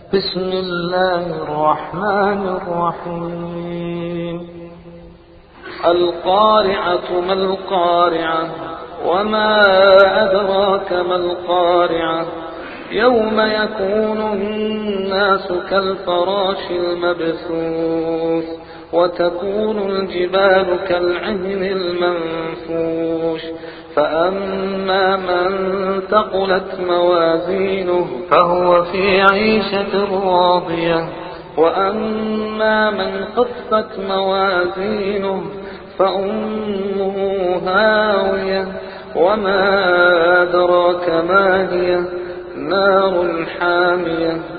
بسم الله الرحمن الرحيم. القارعة ما القارعة وما أدراك ما القارعة يوم يكون الناس كالفراش المبثوث وتكون الجبال كالعهن المنفوش فأما من ثقلت موازينه فهو في عيشة راضية وأما من خفت موازينه فأمه هاوية وما أدراك ما هي نار حامية